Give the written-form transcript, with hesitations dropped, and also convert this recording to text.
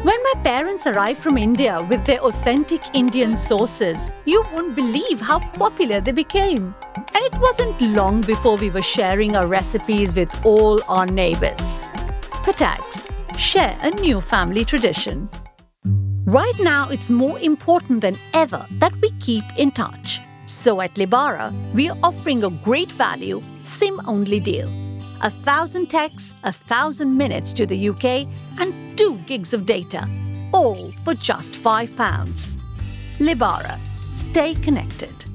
When my parents arrived from India with their authentic Indian sauces, you won't believe how popular they became. And it wasn't long before we were sharing our recipes with all our neighbors. Patags share a new family tradition. Right now, it's more important than ever that we keep in touch. So at Lebara, we are offering a great value, SIM-only deal. 1,000 texts, 1,000 minutes to the UK and 2 gigs of data, all for just £5. Lebara. Stay connected.